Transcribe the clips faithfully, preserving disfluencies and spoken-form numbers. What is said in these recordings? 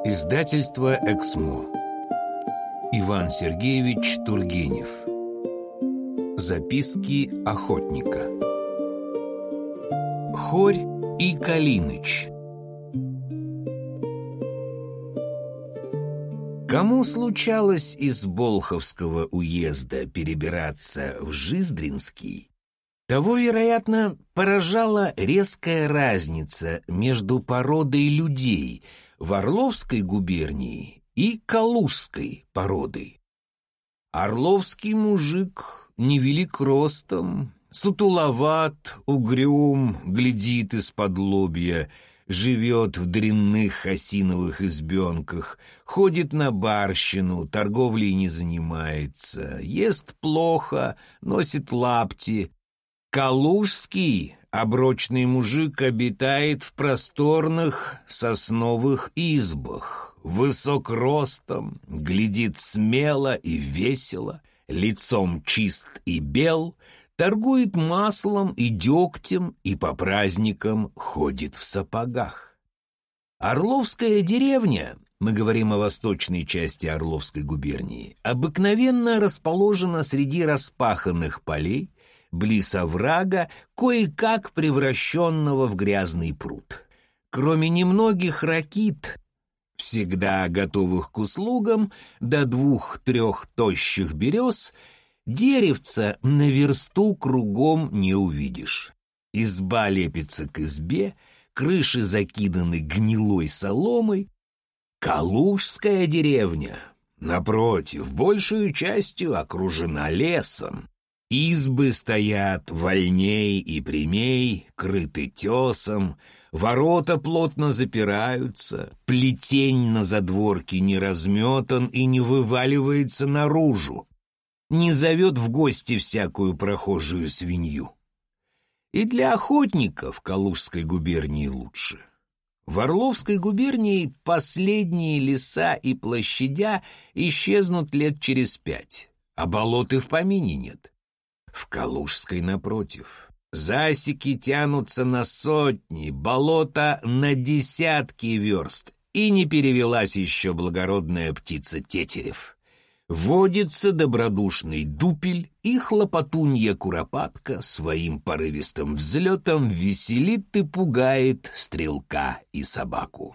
Издательство «Эксмо». Иван Сергеевич Тургенев. Записки охотника. Хорь и Калиныч. Кому случалось из Болховского уезда перебираться в Жиздринский, того, вероятно, поражала резкая разница между породой людей в Орловской губернии и Калужской породой. Орловский мужик невелик ростом, сутуловат, угрюм, глядит из-под лобья, живет в дрянных осиновых избенках, ходит на барщину, торговлей не занимается, ест плохо, носит лапти. Калужский оброчный мужик обитает в просторных сосновых избах, высок ростом, глядит смело и весело, лицом чист и бел, торгует маслом и дегтем и по праздникам ходит в сапогах. Орловская деревня, мы говорим о восточной части Орловской губернии, обыкновенно расположена среди распаханных полей, близ оврага, кое-как превращенного в грязный пруд. Кроме немногих ракит, всегда готовых к услугам, до двух-трех тощих берез, деревца на версту кругом не увидишь. Изба лепится к избе, крыши закиданы гнилой соломой. Калужская деревня, напротив, большую частью окружена лесом. Избы стоят вольней и прямей, крыты тесом, ворота плотно запираются, плетень на задворке не разметан и не вываливается наружу, не зовет в гости всякую прохожую свинью. И для охотников Калужской губернии лучше. В Орловской губернии последние леса и площадя исчезнут лет через пять, а болот и в помине нет. В Калужской, напротив, засеки тянутся на сотни, болота на десятки верст, и не перевелась еще благородная птица тетерев. Водится добродушный дупель, и хлопотунья куропатка своим порывистым взлетом веселит и пугает стрелка и собаку.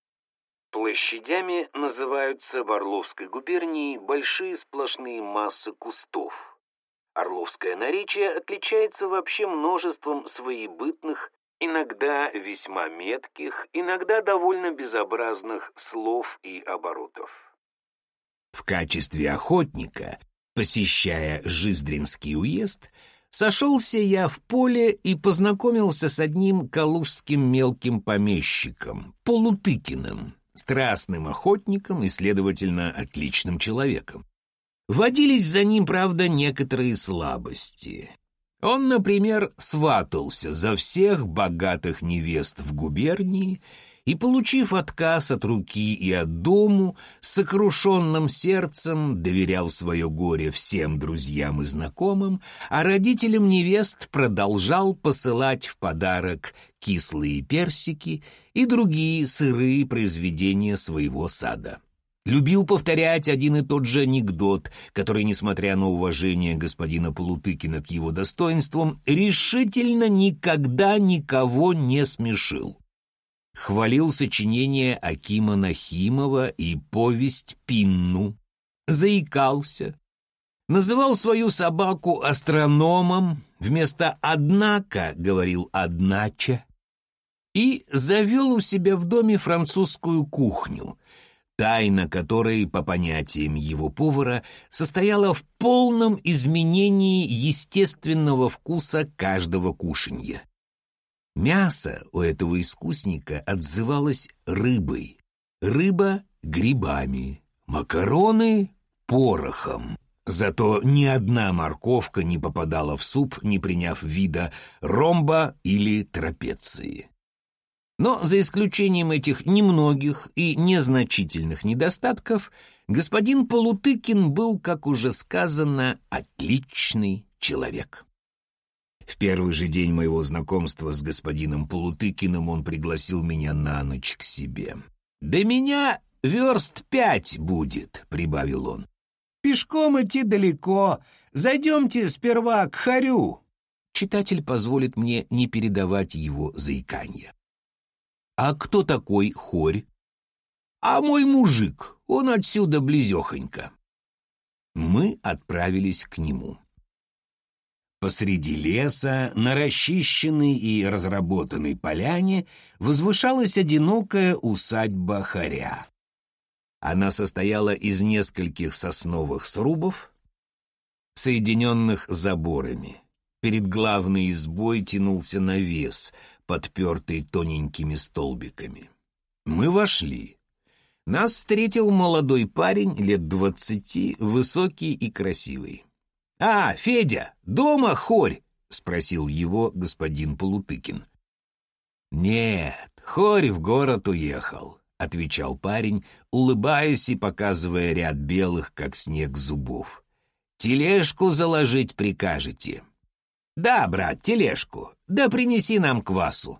Площадями называются в Орловской губернии большие сплошные массы кустов. Орловское наречие отличается вообще множеством своебытных, иногда весьма метких, иногда довольно безобразных слов и оборотов. В качестве охотника, посещая Жиздринский уезд, сошелся я в поле и познакомился с одним калужским мелким помещиком, Полутыкиным, страстным охотником и, следовательно, отличным человеком. Водились за ним, правда, некоторые слабости. Он, например, сватался за всех богатых невест в губернии и, получив отказ от руки и от дому, с сокрушенным сердцем доверял свое горе всем друзьям и знакомым, а родителям невест продолжал посылать в подарок кислые персики и другие сырые произведения своего сада. Любил повторять один и тот же анекдот, который, несмотря на уважение господина Полутыкина к его достоинствам, решительно никогда никого не смешил. Хвалил сочинение Акима Нахимова и повесть Пинну, заикался, называл свою собаку астрономом, вместо «однако» говорил «одначе», и завел у себя в доме французскую кухню, тайна которой, по понятиям его повара, состояла в полном изменении естественного вкуса каждого кушанья. Мясо у этого искусника отзывалось рыбой, рыба — грибами, макароны — порохом. Зато ни одна морковка не попадала в суп, не приняв вида ромба или трапеции. Но за исключением этих немногих и незначительных недостатков, господин Полутыкин был, как уже сказано, отличный человек. В первый же день моего знакомства с господином Полутыкиным он пригласил меня на ночь к себе. До меня верст пять будет», — прибавил он. «Пешком идти далеко. Зайдемте сперва к хорю». Читатель позволит мне не передавать его заиканье. «А кто такой хорь?» «А мой мужик, он отсюда близехонько». Мы отправились к нему. Посреди леса, на расчищенной и разработанной поляне, возвышалась одинокая усадьба хоря. Она состояла из нескольких сосновых срубов, соединенных заборами. Перед главной избой тянулся навес, подпертый тоненькими столбиками. Мы вошли. Нас встретил молодой парень лет двадцати, высокий и красивый. «А, Федя, дома хорь?» — спросил его господин Полутыкин. «Нет, хорь в город уехал», — отвечал парень, улыбаясь и показывая ряд белых, как снег, зубов. «Тележку заложить прикажете?» «Да, брат, тележку. Да принеси нам квасу».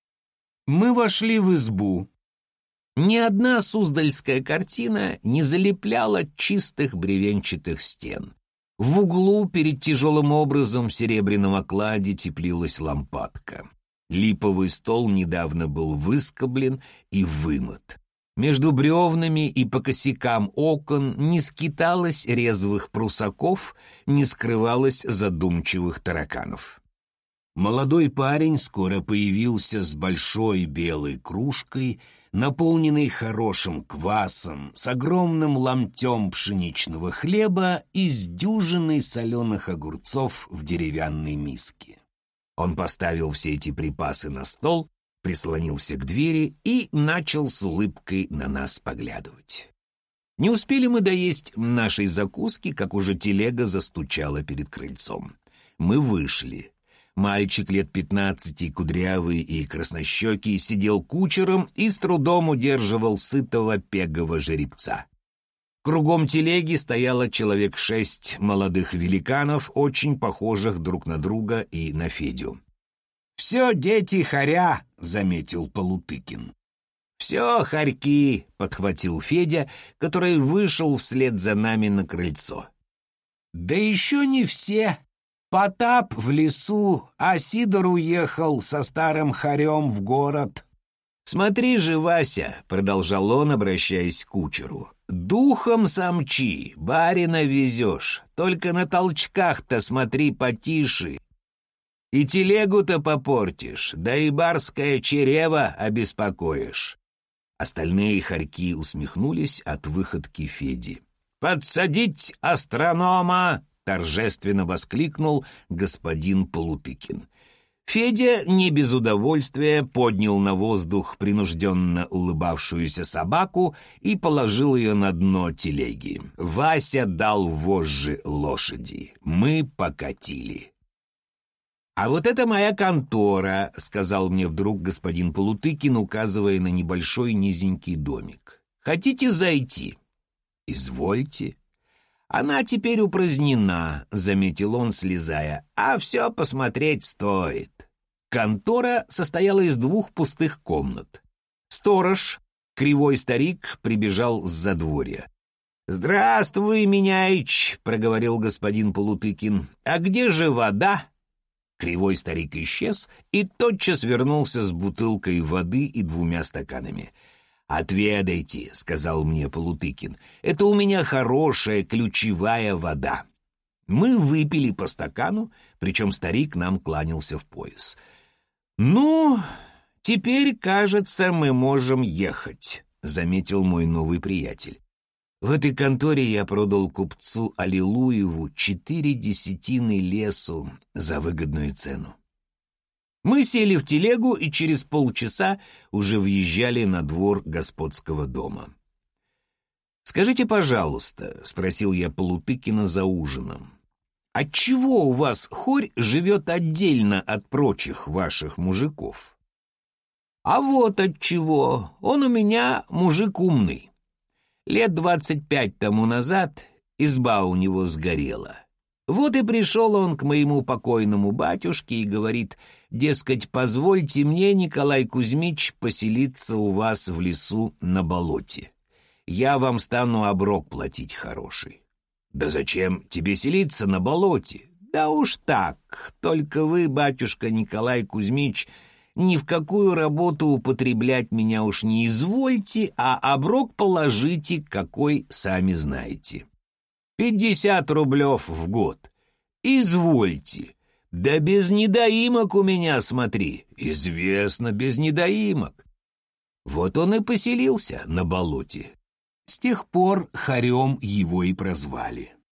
Мы вошли в избу. Ни одна суздальская картина не залепляла чистых бревенчатых стен. В углу перед тяжелым образом в серебряном окладе теплилась лампадка. Липовый стол недавно был выскоблен и вымыт. Между бревнами и по косякам окон не скиталось резвых прусаков, не скрывалось задумчивых тараканов. Молодой парень скоро появился с большой белой кружкой, наполненной хорошим квасом, с огромным ломтем пшеничного хлеба и с дюжиной соленых огурцов в деревянной миске. Он поставил все эти припасы на стол, прислонился к двери и начал с улыбкой на нас поглядывать. Не успели мы доесть нашей закуски, как уже телега застучала перед крыльцом. Мы вышли. Мальчик лет пятнадцати, кудрявый и краснощекий, сидел кучером и с трудом удерживал сытого пегого жеребца. Кругом телеги стояло человек шесть молодых великанов, очень похожих друг на друга и на Федю. «Все дети хоря», — заметил Полутыкин. «Все хорьки», — подхватил Федя, который вышел вслед за нами на крыльцо. «Да еще не все. Потап в лесу, а Сидор уехал со старым хорем в город». «Смотри же, Вася», — продолжал он, обращаясь к кучеру, — «духом самчи, барина везешь, только на толчках-то смотри потише. И телегу-то попортишь, да и барское чрево обеспокоишь». Остальные хорьки усмехнулись от выходки Феди. «Подсадить астронома!» — торжественно воскликнул господин Полутыкин. Федя не без удовольствия поднял на воздух принужденно улыбавшуюся собаку и положил ее на дно телеги. Вася дал вожжи лошади. Мы покатили. «А вот это моя контора», — сказал мне вдруг господин Полутыкин, указывая на небольшой низенький домик. «Хотите зайти?» «Извольте». «Она теперь упразднена», — заметил он, слезая, — «а все посмотреть стоит». Контора состояла из двух пустых комнат. Сторож, кривой старик, прибежал с задворья. «Здравствуй, Меняич», — проговорил господин Полутыкин. «А где же вода?» Кривой старик исчез и тотчас вернулся с бутылкой воды и двумя стаканами. «Отведайте», — сказал мне Полутыкин, — «это у меня хорошая ключевая вода». Мы выпили по стакану, причем старик нам кланялся в пояс. «Ну, теперь, кажется, мы можем ехать», — заметил мой новый приятель. В этой конторе я продал купцу Аллилуеву четыре десятины лесу за выгодную цену. Мы сели в телегу и через полчаса уже въезжали на двор господского дома. «Скажите, пожалуйста», — спросил я Полутыкина за ужином, «отчего у вас хорь живет отдельно от прочих ваших мужиков?» «А вот отчего. Он у меня мужик умный. Лет двадцать пять тому назад изба у него сгорела. Вот и пришел он к моему покойному батюшке и говорит, дескать, позвольте мне, Николай Кузьмич, поселиться у вас в лесу на болоте. я вам стану оброк платить хороший. Да зачем тебе селиться на болоте? Да уж так, только вы, батюшка Николай Кузьмич, ни в какую работу употреблять меня уж не извольте, а оброк положите, какой сами знаете. Пятьдесят рублев в год. Извольте. Да без недоимок у меня, смотри. Известно, без недоимок. Вот он и поселился на болоте. С тех пор хорем его и прозвали.